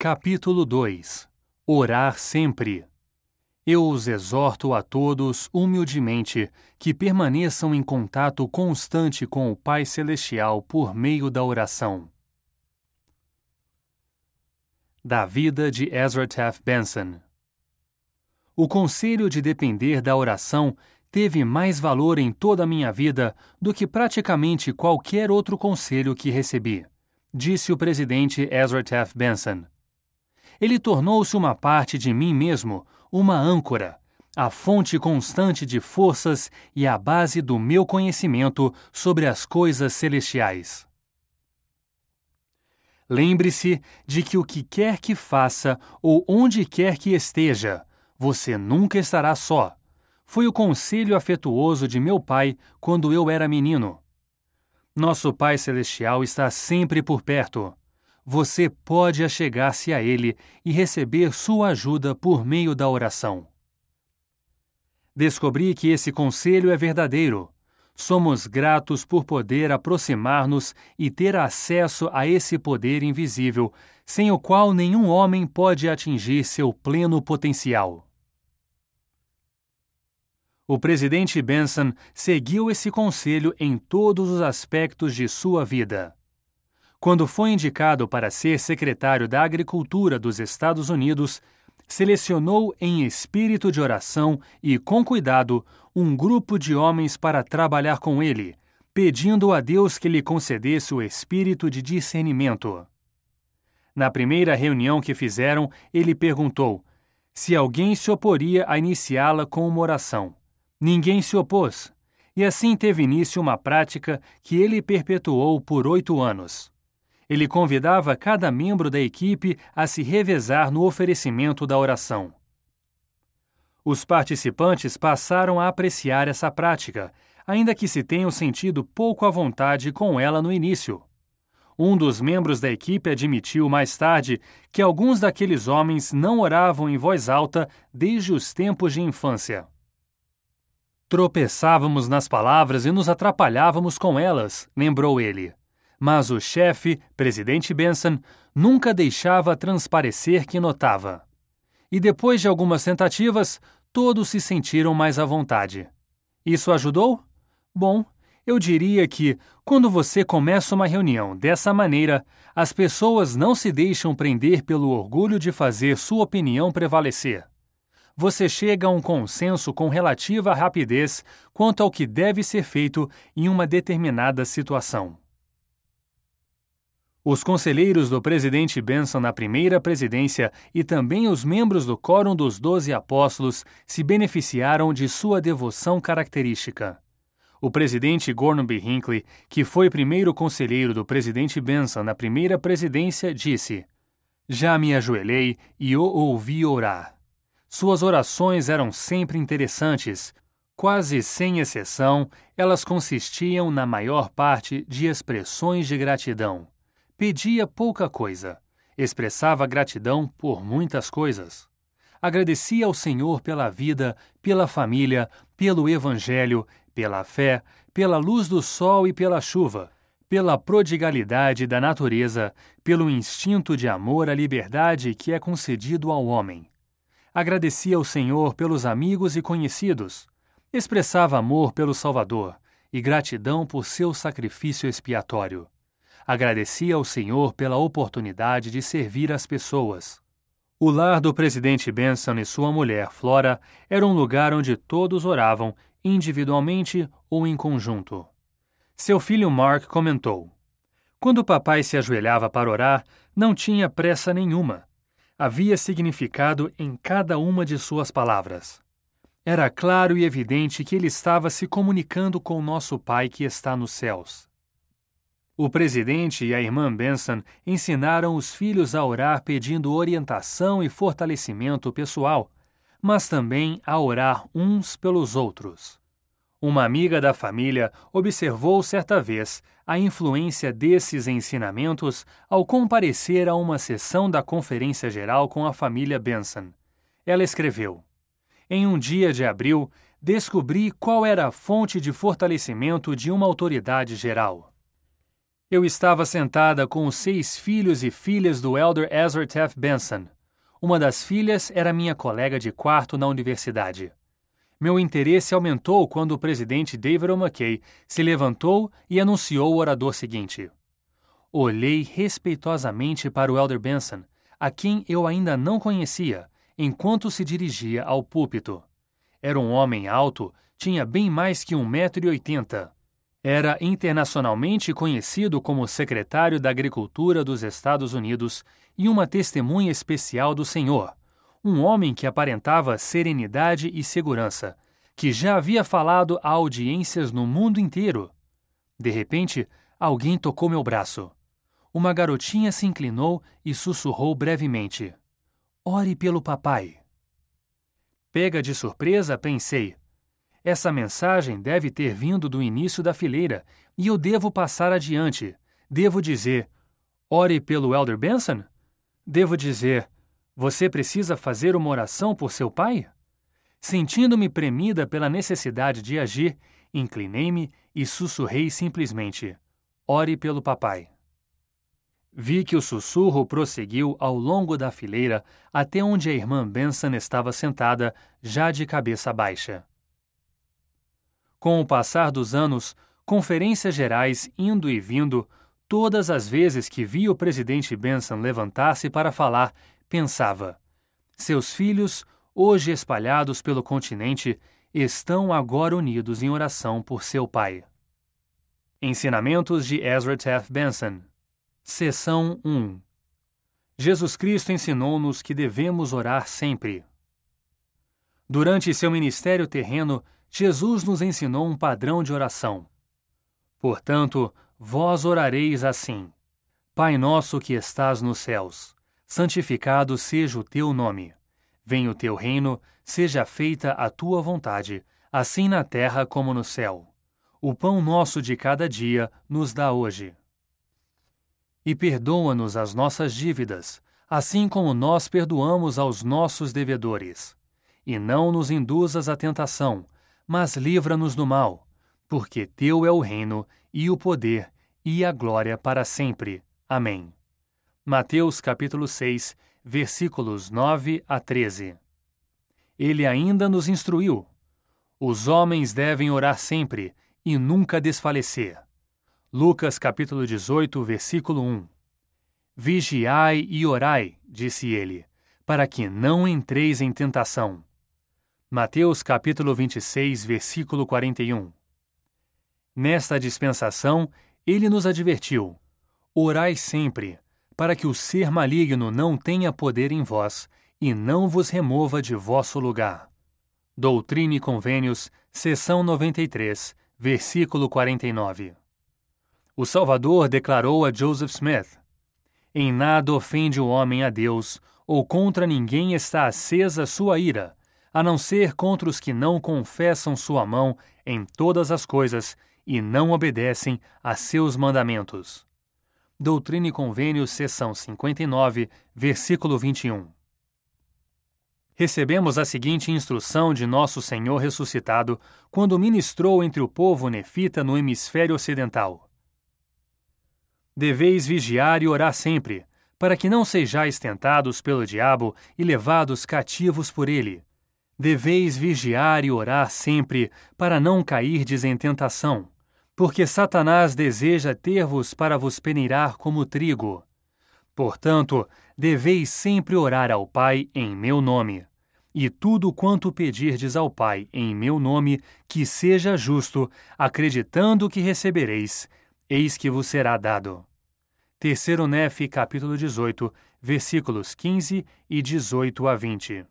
Capítulo 2 Orar sempre. Eu os exorto a todos, humildemente, que permaneçam em contato constante com o Pai Celestial por meio da oração. Da vida de Ezra Taft Benson. O conselho de depender da oração teve mais valor em toda a minha vida do que praticamente qualquer outro conselho que recebi, disse o presidente Ezra Taft Benson. Ele tornou-se uma parte de mim mesmo, uma âncora, a fonte constante de forças e a base do meu conhecimento sobre as coisas celestiais. Lembre-se de que o que quer que faça ou onde quer que esteja, você nunca estará só. Foi o conselho afetuoso de meu pai quando eu era menino. Nosso Pai Celestial está sempre por perto. Você pode achegar-se a Ele e receber sua ajuda por meio da oração. Descobri que esse conselho é verdadeiro. Somos gratos por poder aproximar-nos e ter acesso a esse poder invisível, sem o qual nenhum homem pode atingir seu pleno potencial. O presidente Benson seguiu esse conselho em todos os aspectos de sua vida. Quando foi indicado para ser secretário da Agricultura dos Estados Unidos, selecionou em espírito de oração e com cuidado um grupo de homens para trabalhar com ele, pedindo a Deus que lhe concedesse o espírito de discernimento. Na primeira reunião que fizeram, ele perguntou se alguém se oporia a iniciá-la com uma oração. Ninguém se opôs, e assim teve início uma prática que ele perpetuou por 8 anos. Ele convidava cada membro da equipe a se revezar no oferecimento da oração. Os participantes passaram a apreciar essa prática, ainda que se tenham sentido pouco à vontade com ela no início. Um dos membros da equipe admitiu mais tarde que alguns daqueles homens não oravam em voz alta desde os tempos de infância. Tropeçávamos nas palavras e nos atrapalhávamos com elas, lembrou ele. Mas o chefe, presidente Benson, nunca deixava transparecer que notava. E depois de algumas tentativas, todos se sentiram mais à vontade. Isso ajudou? Bom, eu diria que, quando você começa uma reunião dessa maneira, as pessoas não se deixam prender pelo orgulho de fazer sua opinião prevalecer. Você chega a um consenso com relativa rapidez quanto ao que deve ser feito em uma determinada situação. Os conselheiros do presidente Benson na primeira presidência e também os membros do Quórum dos 12 Apóstolos se beneficiaram de sua devoção característica. O presidente Gordon B. Hinckley, que foi primeiro conselheiro do presidente Benson na primeira presidência, disse: "Já me ajoelhei e o ouvi orar." Suas orações eram sempre interessantes. Quase sem exceção, elas consistiam, na maior parte, de expressões de gratidão. Pedia pouca coisa. Expressava gratidão por muitas coisas. Agradecia ao Senhor pela vida, pela família, pelo Evangelho, pela fé, pela luz do sol e pela chuva, pela prodigalidade da natureza, pelo instinto de amor à liberdade que é concedido ao homem. Agradecia ao Senhor pelos amigos e conhecidos. Expressava amor pelo Salvador e gratidão por seu sacrifício expiatório. Agradecia ao Senhor pela oportunidade de servir as pessoas. O lar do presidente Benson e sua mulher, Flora, era um lugar onde todos oravam, individualmente ou em conjunto. Seu filho Mark comentou: "Quando papai se ajoelhava para orar, não tinha pressa nenhuma. Havia significado em cada uma de suas palavras. Era claro e evidente que ele estava se comunicando com nosso Pai que está nos céus." O presidente e a irmã Benson ensinaram os filhos a orar pedindo orientação e fortalecimento pessoal, mas também a orar uns pelos outros. Uma amiga da família observou certa vez a influência desses ensinamentos ao comparecer a uma sessão da Conferência Geral com a família Benson. Ela escreveu: "Em um dia de abril, descobri qual era a fonte de fortalecimento de uma autoridade geral. Eu estava sentada com os 6 filhos e filhas do Elder Ezra Taft Benson. Uma das filhas era minha colega de quarto na universidade. Meu interesse aumentou quando o presidente David O. McKay se levantou e anunciou o orador seguinte. Olhei respeitosamente para o Elder Benson, a quem eu ainda não conhecia, enquanto se dirigia ao púlpito. Era um homem alto, tinha bem mais que 1,80 m. Era internacionalmente conhecido como secretário da Agricultura dos Estados Unidos e uma testemunha especial do Senhor, um homem que aparentava serenidade e segurança, que já havia falado a audiências no mundo inteiro. De repente, alguém tocou meu braço. Uma garotinha se inclinou e sussurrou brevemente: "Ore pelo papai." Pega de surpresa, pensei. Essa mensagem deve ter vindo do início da fileira e eu devo passar adiante. Devo dizer: "Ore pelo Elder Benson?" Devo dizer: "Você precisa fazer uma oração por seu pai?" Sentindo-me premida pela necessidade de agir, inclinei-me e sussurrei simplesmente: "Ore pelo papai." Vi que o sussurro prosseguiu ao longo da fileira até onde a irmã Benson estava sentada, já de cabeça baixa. Com o passar dos anos, conferências gerais indo e vindo, todas as vezes que vi o presidente Benson levantar-se para falar, pensava: seus filhos, hoje espalhados pelo continente, estão agora unidos em oração por seu pai. Ensinamentos de Ezra Taft Benson. Seção 1. Jesus Cristo ensinou-nos que devemos orar sempre. Durante seu ministério terreno, Jesus nos ensinou um padrão de oração. Portanto, vós orareis assim: Pai nosso que estás nos céus, santificado seja o teu nome. Venha o teu reino, seja feita a tua vontade, assim na terra como no céu. O pão nosso de cada dia nos dá hoje. E perdoa-nos as nossas dívidas, assim como nós perdoamos aos nossos devedores. E não nos induzas à tentação, mas livra-nos do mal, porque teu é o reino, e o poder, e a glória para sempre. Amém. Mateus capítulo 6, versículos 9 a 13. Ele ainda nos instruiu: os homens devem orar sempre, e nunca desfalecer. Lucas capítulo 18, versículo 1. Vigiai e orai, disse ele, para que não entreis em tentação. Mateus capítulo 26, versículo 41. Nesta dispensação, ele nos advertiu: orai sempre, para que o ser maligno não tenha poder em vós e não vos remova de vosso lugar. Doutrina e Convênios, seção 93, versículo 49. O Salvador declarou a Joseph Smith: em nada ofende o homem a Deus, ou contra ninguém está acesa sua ira, a não ser contra os que não confessam sua mão em todas as coisas e não obedecem a seus mandamentos. Doutrina e Convênios, seção 59, versículo 21. Recebemos a seguinte instrução de nosso Senhor ressuscitado quando ministrou entre o povo nefita no hemisfério ocidental: deveis vigiar e orar sempre, para que não sejais tentados pelo diabo e levados cativos por ele. Deveis vigiar e orar sempre, para não cairdes em tentação, porque Satanás deseja ter-vos para vos peneirar como trigo. Portanto, deveis sempre orar ao Pai em meu nome. E tudo quanto pedirdes ao Pai em meu nome, que seja justo, acreditando que recebereis, eis que vos será dado. 3º Nefe, capítulo 18, versículos 15 e 18 a 20.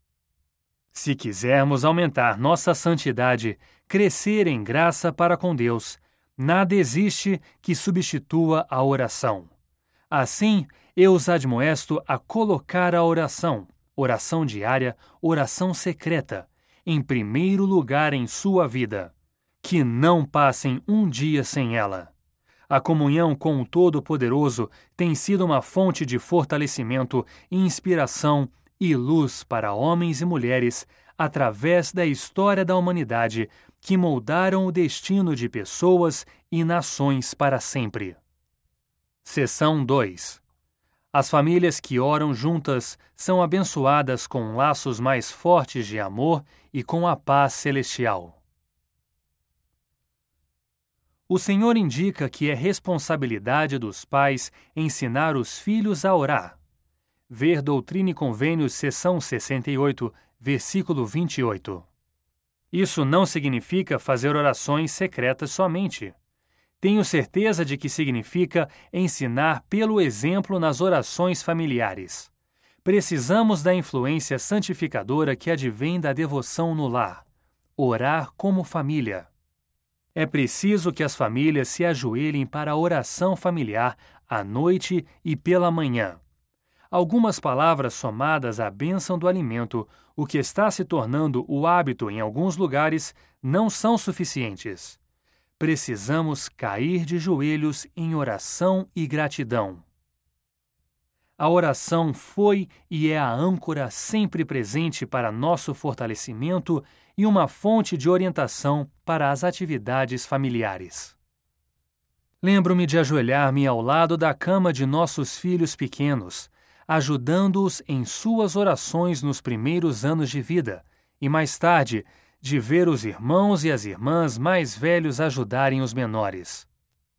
Se quisermos aumentar nossa santidade, crescer em graça para com Deus, nada existe que substitua a oração. Assim, eu os admoesto a colocar a oração diária, oração secreta, em primeiro lugar em sua vida, que não passem um dia sem ela. A comunhão com o Todo-Poderoso tem sido uma fonte de fortalecimento, inspiração e luz para homens e mulheres através da história da humanidade que moldaram o destino de pessoas e nações para sempre. Seção 2. As famílias que oram juntas são abençoadas com laços mais fortes de amor e com a paz celestial. O Senhor indica que é responsabilidade dos pais ensinar os filhos a orar. Ver Doutrina e Convênios, seção 68, versículo 28. Isso não significa fazer orações secretas somente. Tenho certeza de que significa ensinar pelo exemplo nas orações familiares. Precisamos da influência santificadora que advém da devoção no lar. Orar como família. É preciso que as famílias se ajoelhem para a oração familiar à noite e pela manhã. Algumas palavras somadas à bênção do alimento, o que está se tornando o hábito em alguns lugares, não são suficientes. Precisamos cair de joelhos em oração e gratidão. A oração foi e é a âncora sempre presente para nosso fortalecimento e uma fonte de orientação para as atividades familiares. Lembro-me de ajoelhar-me ao lado da cama de nossos filhos pequenos, ajudando-os em suas orações nos primeiros anos de vida, e mais tarde, de ver os irmãos e as irmãs mais velhos ajudarem os menores.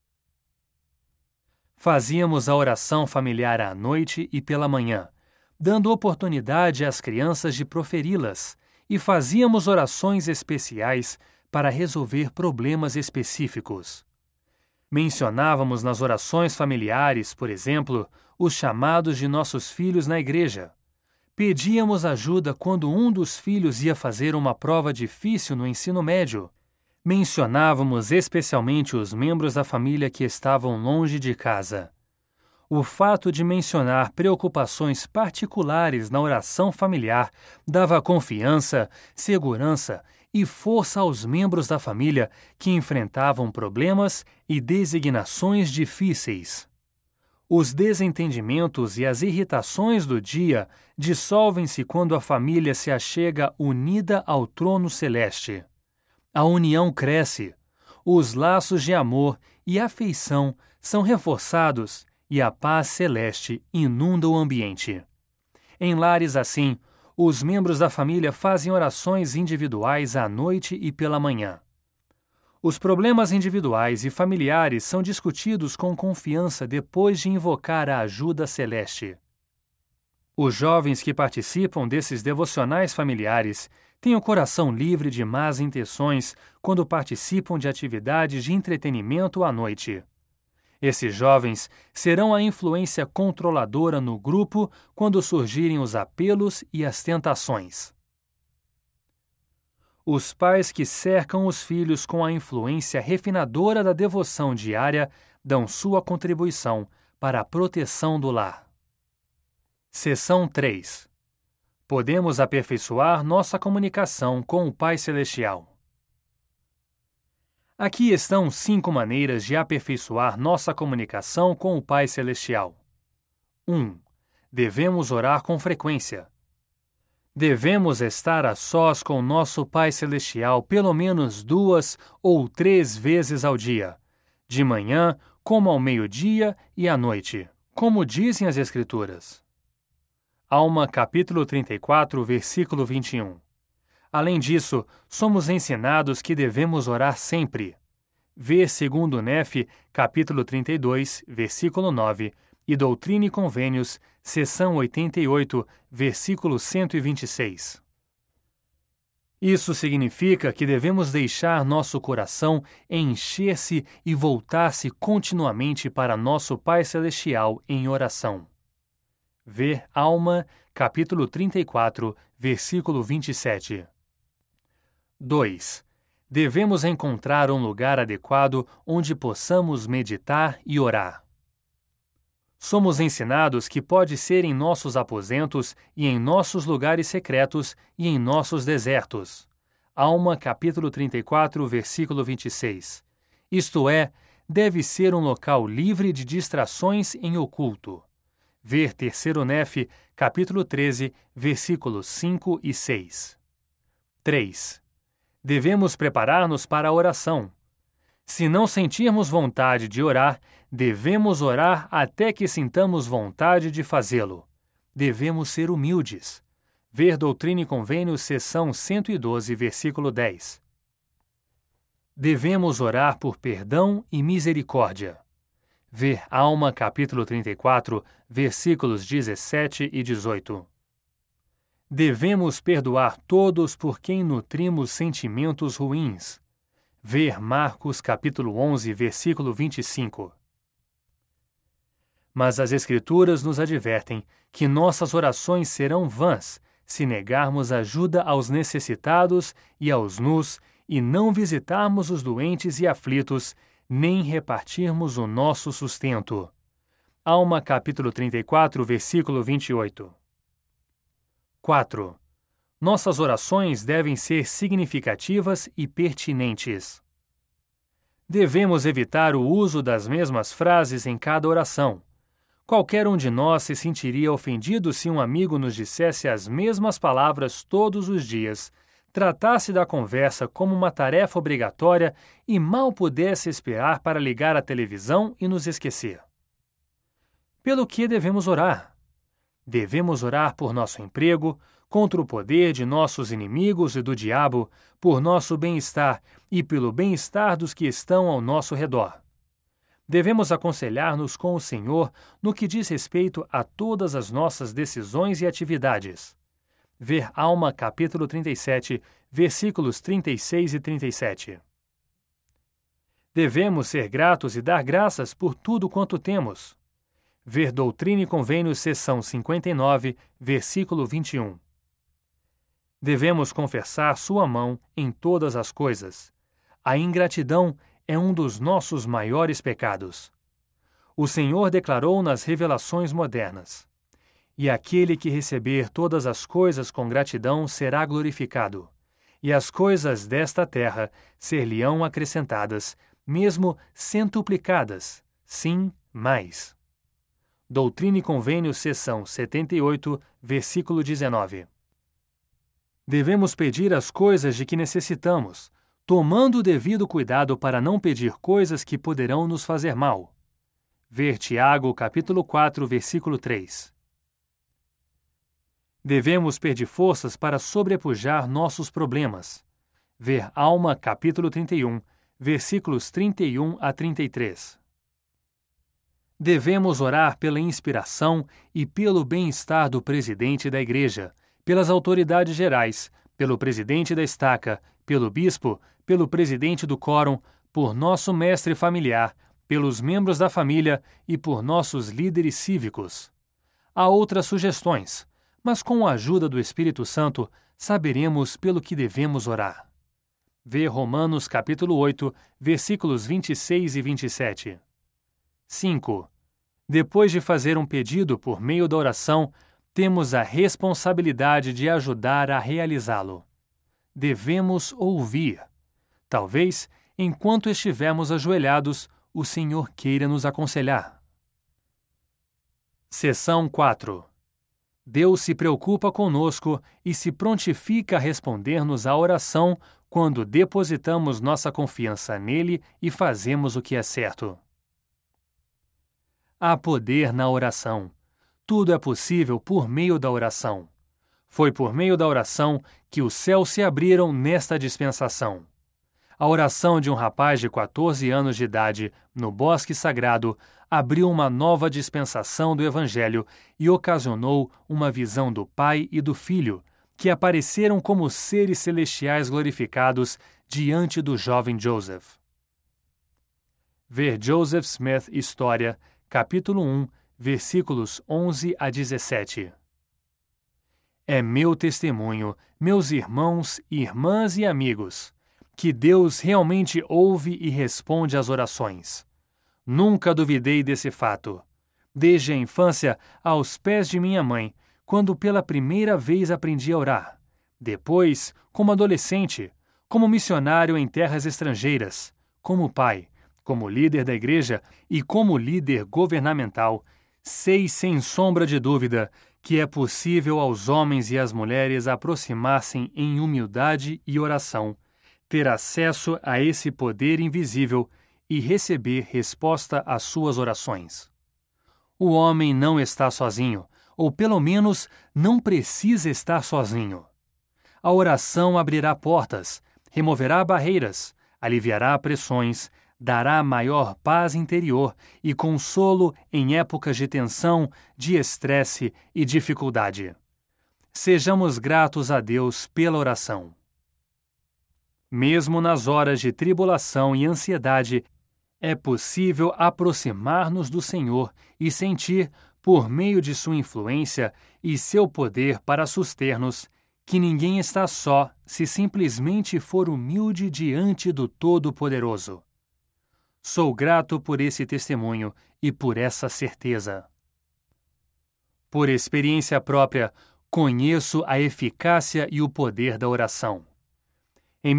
Fazíamos a oração familiar à noite e pela manhã, dando oportunidade às crianças de proferi-las, e fazíamos orações especiais para resolver problemas específicos. Mencionávamos nas orações familiares, por exemplo, os chamados de nossos filhos na igreja. Pedíamos ajuda quando um dos filhos ia fazer uma prova difícil no ensino médio. Mencionávamos especialmente os membros da família que estavam longe de casa. O fato de mencionar preocupações particulares na oração familiar dava confiança, segurança e força aos membros da família que enfrentavam problemas e designações difíceis. Os desentendimentos e as irritações do dia dissolvem-se quando a família se achega unida ao trono celeste. A união cresce, os laços de amor e afeição são reforçados e a paz celeste inunda o ambiente. Em lares assim, os membros da família fazem orações individuais à noite e pela manhã. Os problemas individuais e familiares são discutidos com confiança depois de invocar a ajuda celeste. Os jovens que participam desses devocionais familiares têm o coração livre de más intenções quando participam de atividades de entretenimento à noite. Esses jovens serão a influência controladora no grupo quando surgirem os apelos e as tentações. Os pais que cercam os filhos com a influência refinadora da devoção diária dão sua contribuição para a proteção do lar. Seção 3. Podemos aperfeiçoar nossa comunicação com o Pai Celestial. Aqui estão 5 maneiras de aperfeiçoar nossa comunicação com o Pai Celestial. 1. Devemos orar com frequência. Devemos estar a sós com nosso Pai Celestial pelo menos 2 ou 3 vezes ao dia, de manhã, como ao meio-dia e à noite, como dizem as Escrituras. Alma, capítulo 34, versículo 21. Além disso, somos ensinados que devemos orar sempre. Vê 2 Nefe, capítulo 32, versículo 9, e Doutrina e Convênios, seção 88, versículo 126. Isso significa que devemos deixar nosso coração encher-se e voltar-se continuamente para nosso Pai Celestial em oração. Ver Alma, capítulo 34, versículo 27. 2. Devemos encontrar um lugar adequado onde possamos meditar e orar. Somos ensinados que pode ser em nossos aposentos e em nossos lugares secretos e em nossos desertos. Alma, capítulo 34, versículo 26. Isto é, deve ser um local livre de distrações em oculto. Ver 3 Nefe, capítulo 13, versículos 5 e 6. 3. Devemos preparar-nos para a oração. Se não sentirmos vontade de orar, Devemos orar até que sintamos vontade de fazê-lo. Devemos ser humildes. Ver Doutrina e Convênios, seção 112, versículo 10. Devemos orar por perdão e misericórdia. Ver Alma, capítulo 34, versículos 17 e 18. Devemos perdoar todos por quem nutrimos sentimentos ruins. Ver Marcos, capítulo 11, versículo 25. Mas as Escrituras nos advertem que nossas orações serão vãs se negarmos ajuda aos necessitados e aos nus e não visitarmos os doentes e aflitos, nem repartirmos o nosso sustento. Alma, capítulo 34, versículo 28. 4. Nossas orações devem ser significativas e pertinentes. Devemos evitar o uso das mesmas frases em cada oração. Qualquer um de nós se sentiria ofendido se um amigo nos dissesse as mesmas palavras todos os dias, tratasse da conversa como uma tarefa obrigatória e mal pudesse esperar para ligar a televisão e nos esquecer. Pelo que devemos orar? Devemos orar por nosso emprego, contra o poder de nossos inimigos e do diabo, por nosso bem-estar e pelo bem-estar dos que estão ao nosso redor. Devemos aconselhar-nos com o Senhor no que diz respeito a todas as nossas decisões e atividades. Ver Alma, capítulo 37, versículos 36 e 37. Devemos ser gratos e dar graças por tudo quanto temos. Ver Doutrina e Convênios, seção 59, versículo 21. Devemos confessar sua mão em todas as coisas. A ingratidão é um dos nossos maiores pecados. O Senhor declarou nas revelações modernas: "E aquele que receber todas as coisas com gratidão será glorificado, e as coisas desta terra ser-lhe-ão acrescentadas, mesmo centuplicadas, sim, mais." Doutrina e Convênios, seção 78, versículo 19. Devemos pedir as coisas de que necessitamos, tomando o devido cuidado para não pedir coisas que poderão nos fazer mal. Ver Tiago, capítulo 4, versículo 3. Devemos pedir forças para sobrepujar nossos problemas. Ver Alma, capítulo 31, versículos 31 a 33. Devemos orar pela inspiração e pelo bem-estar do presidente da Igreja, pelas autoridades gerais, pelo presidente da estaca, pelo bispo, pelo presidente do quórum, por nosso mestre familiar, pelos membros da família e por nossos líderes cívicos. Há outras sugestões, mas com a ajuda do Espírito Santo saberemos pelo que devemos orar. Vê Romanos capítulo 8, versículos 26 e 27. 5. Depois de fazer um pedido por meio da oração, temos a responsabilidade de ajudar a realizá-lo. Devemos ouvir. Talvez, enquanto estivermos ajoelhados, o Senhor queira nos aconselhar. Seção 4. Deus se preocupa conosco e se prontifica a responder-nos à oração quando depositamos nossa confiança nele e fazemos o que é certo. Há poder na oração. Tudo é possível por meio da oração. Foi por meio da oração que os céus se abriram nesta dispensação. A oração de um rapaz de 14 anos de idade, no bosque sagrado, abriu uma nova dispensação do Evangelho e ocasionou uma visão do Pai e do Filho, que apareceram como seres celestiais glorificados diante do jovem Joseph. Ver Joseph Smith História, capítulo 1, versículos 11 a 17. É meu testemunho, meus irmãos, irmãs e amigos, que Deus realmente ouve e responde às orações. Nunca duvidei desse fato. Desde a infância, aos pés de minha mãe, quando pela primeira vez aprendi a orar. Depois, como adolescente, como missionário em terras estrangeiras, como pai, como líder da igreja e como líder governamental, sei sem sombra de dúvida que é possível aos homens e às mulheres aproximar-se em humildade e oração, ter acesso a esse poder invisível e receber resposta às suas orações. O homem não está sozinho, ou pelo menos não precisa estar sozinho. A oração abrirá portas, removerá barreiras, aliviará pressões, dará maior paz interior e consolo em épocas de tensão, de estresse e dificuldade. Sejamos gratos a Deus pela oração. Mesmo nas horas de tribulação e ansiedade, é possível aproximar-nos do Senhor e sentir, por meio de sua influência e seu poder para suster-nos, que ninguém está só se simplesmente for humilde diante do Todo-Poderoso. Sou grato por esse testemunho e por essa certeza. Por experiência própria, conheço a eficácia e o poder da oração. Em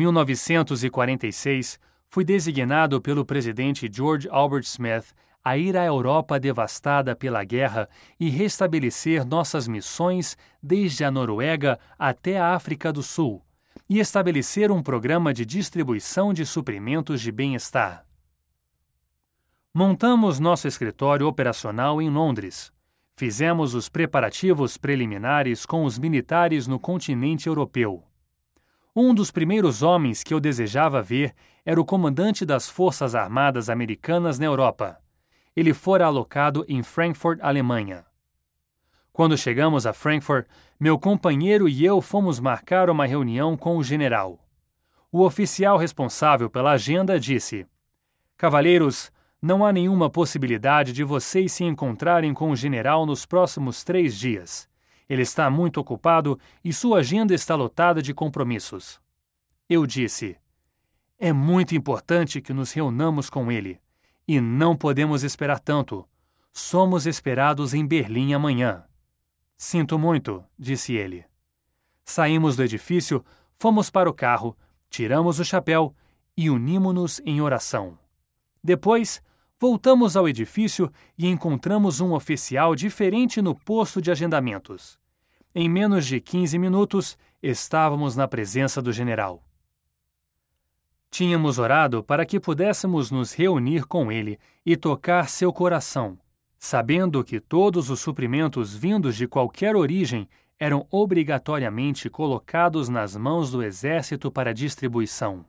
1946, fui designado pelo presidente George Albert Smith a ir à Europa devastada pela guerra e restabelecer nossas missões desde a Noruega até a África do Sul, e estabelecer um programa de distribuição de suprimentos de bem-estar. Montamos nosso escritório operacional em Londres. Fizemos os preparativos preliminares com os militares no continente europeu. Um dos primeiros homens que eu desejava ver era o comandante das Forças Armadas Americanas na Europa. Ele fora alocado em Frankfurt, Alemanha. Quando chegamos a Frankfurt, meu companheiro e eu fomos marcar uma reunião com o general. O oficial responsável pela agenda disse: "Cavaleiros, não há nenhuma possibilidade de vocês se encontrarem com o general nos próximos 3 dias. Ele está muito ocupado e sua agenda está lotada de compromissos." Eu disse: "É muito importante que nos reunamos com ele. E não podemos esperar tanto. Somos esperados em Berlim amanhã." "Sinto muito", disse ele. Saímos do edifício, fomos para o carro, tiramos o chapéu e unimos-nos em oração. Depois, voltamos ao edifício e encontramos um oficial diferente no posto de agendamentos. Em menos de 15 minutos, estávamos na presença do general. Tínhamos orado para que pudéssemos nos reunir com ele e tocar seu coração, sabendo que todos os suprimentos vindos de qualquer origem eram obrigatoriamente colocados nas mãos do exército para distribuição.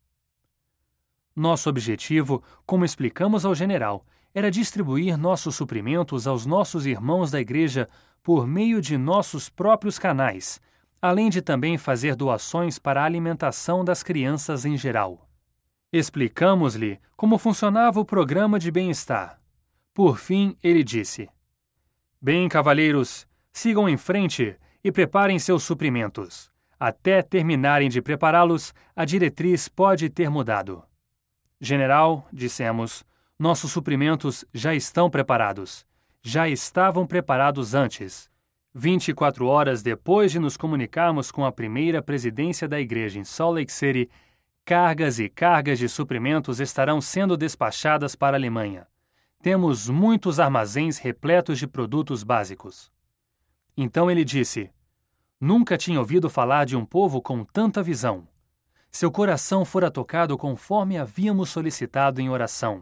Nosso objetivo, como explicamos ao general, era distribuir nossos suprimentos aos nossos irmãos da igreja por meio de nossos próprios canais, além de também fazer doações para a alimentação das crianças em geral. Explicamos-lhe como funcionava o programa de bem-estar. Por fim, ele disse: "Bem, cavalheiros, sigam em frente e preparem seus suprimentos. Até terminarem de prepará-los, a diretriz pode ter mudado." "General", dissemos, "nossos suprimentos já estão preparados. Já estavam preparados antes. 24 horas depois de nos comunicarmos com a primeira presidência da igreja em Salt Lake City, cargas e cargas de suprimentos estarão sendo despachadas para a Alemanha. Temos muitos armazéns repletos de produtos básicos." Então ele disse: "Nunca tinha ouvido falar de um povo com tanta visão. Seu coração fora tocado conforme havíamos solicitado em oração."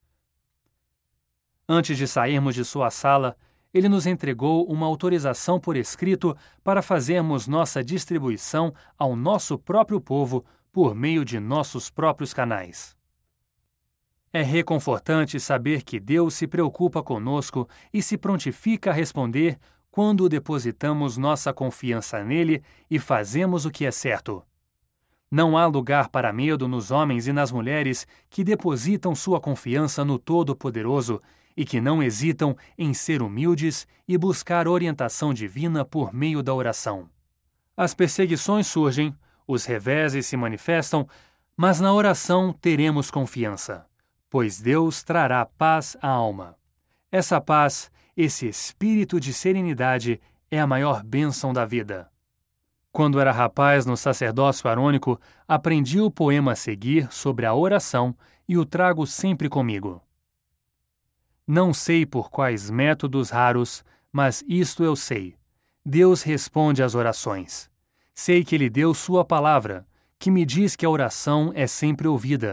Antes de sairmos de sua sala, ele nos entregou uma autorização por escrito para fazermos nossa distribuição ao nosso próprio povo por meio de nossos próprios canais. É reconfortante saber que Deus se preocupa conosco e se prontifica a responder quando depositamos nossa confiança nele e fazemos o que é certo. Não há lugar para medo nos homens e nas mulheres que depositam sua confiança no Todo-Poderoso e que não hesitam em ser humildes e buscar orientação divina por meio da oração. As perseguições surgem, os reveses se manifestam, mas na oração teremos confiança, pois Deus trará paz à alma. Essa paz, esse espírito de serenidade, é a maior bênção da vida. Quando era rapaz no sacerdócio arônico, aprendi o poema a seguir sobre a oração e o trago sempre comigo. Não sei por quais métodos raros, mas isto eu sei: Deus responde às orações. Sei que Ele deu sua palavra, que me diz que a oração é sempre ouvida,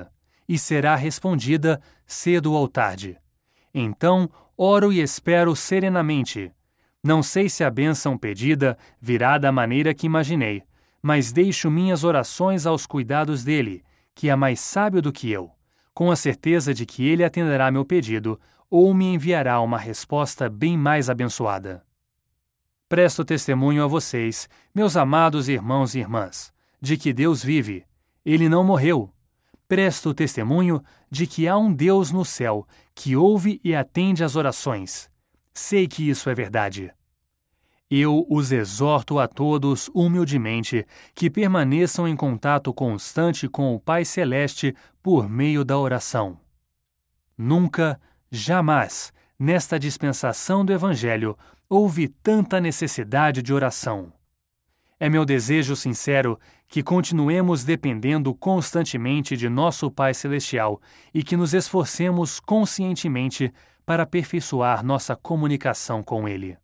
e será respondida cedo ou tarde. Então, oro e espero serenamente. Não sei se a bênção pedida virá da maneira que imaginei, mas deixo minhas orações aos cuidados dele, que é mais sábio do que eu, com a certeza de que ele atenderá meu pedido ou me enviará uma resposta bem mais abençoada. Presto testemunho a vocês, meus amados irmãos e irmãs, de que Deus vive. Ele não morreu. Presto testemunho de que há um Deus no céu que ouve e atende às orações. Sei que isso é verdade. Eu os exorto a todos humildemente que permaneçam em contato constante com o Pai Celeste por meio da oração. Nunca, jamais, nesta dispensação do Evangelho, houve tanta necessidade de oração. É meu desejo sincero que continuemos dependendo constantemente de nosso Pai Celestial e que nos esforcemos conscientemente para aperfeiçoar nossa comunicação com Ele.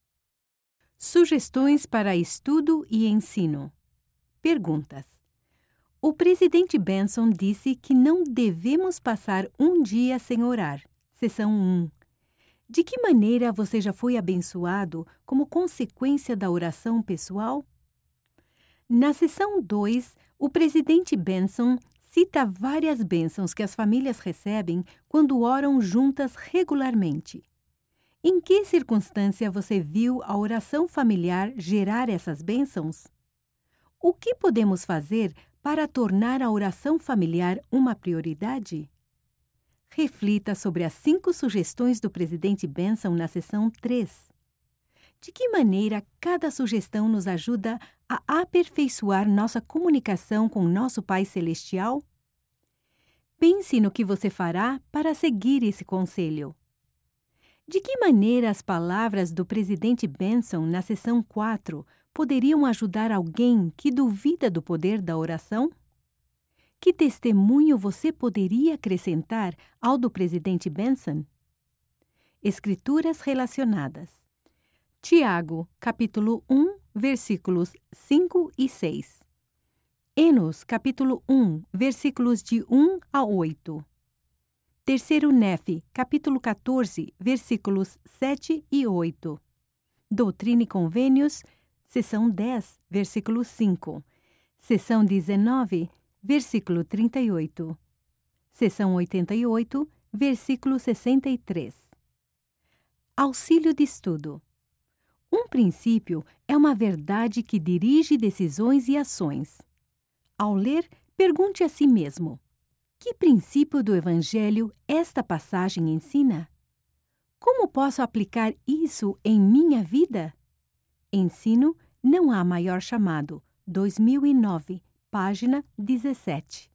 Sugestões para estudo e ensino. Perguntas. O presidente Benson disse que não devemos passar um dia sem orar. Seção 1. De que maneira você já foi abençoado como consequência da oração pessoal? Na seção 2, o presidente Benson cita várias bênçãos que as famílias recebem quando oram juntas regularmente. Em que circunstância você viu a oração familiar gerar essas bênçãos? O que podemos fazer para tornar a oração familiar uma prioridade? Reflita sobre as 5 sugestões do presidente Benson na seção 3. De que maneira cada sugestão nos ajuda a aperfeiçoar nossa comunicação com nosso Pai Celestial? Pense no que você fará para seguir esse conselho. De que maneira as palavras do presidente Benson na seção 4 poderiam ajudar alguém que duvida do poder da oração? Que testemunho você poderia acrescentar ao do presidente Benson? Escrituras relacionadas. Tiago, capítulo 1, versículos 5 e 6. Enos, capítulo 1, versículos de 1 a 8. Terceiro Nefe, capítulo 14, versículos 7 e 8. Doutrina e Convênios, seção 10, versículo 5. Seção 19, versículo 38. Seção 88, versículo 63. Auxílio de estudo. Um princípio é uma verdade que dirige decisões e ações. Ao ler, pergunte a si mesmo: que princípio do Evangelho esta passagem ensina? Como posso aplicar isso em minha vida? Ensino Não Há Maior Chamado, 2009, página 17.